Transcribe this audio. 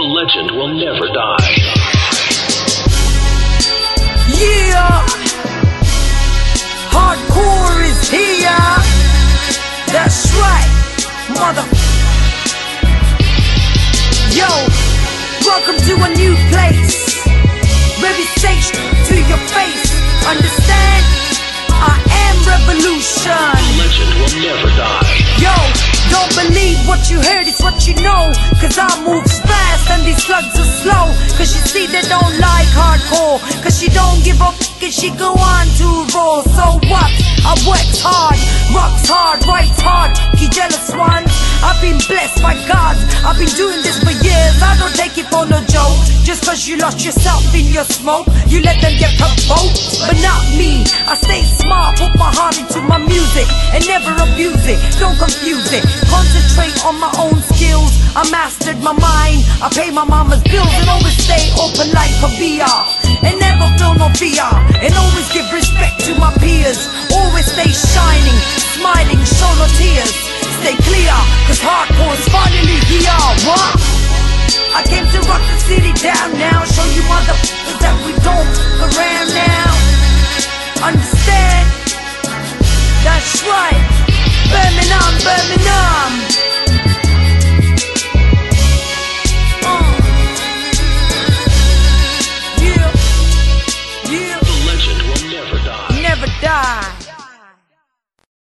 legend will never die. Yeah, hardcore is here. That's right, mother. Yo, welcome to a new place. Baby, say to your face. Understand? I am revolution. The legend will never die. Yo, don't believe what you heard, it's what you know. Cause I move fast and these slugs are slow. Cause you see they don't like hardcore. Cause she don't give up and she go on to roll. So what? I worked hard, rocks hard, writes hard. You jealous ones? I've been blessed by God. I've been doing this for years. I don't take it for no joke. Just cause you lost yourself in your smoke, you let them get provoked. But not me, I stay smart, put my heart into my music and never abuse it, don't confuse it. Concentrate on my own skills, I mastered my mind. I pay my mama's bills and always stay open like a VR. And never feel no fear, and always give respect to my peers. Always stay shining, smiling, show no tears. Stay clear, cause hardcore's finally here. What? I came to rock the city down now.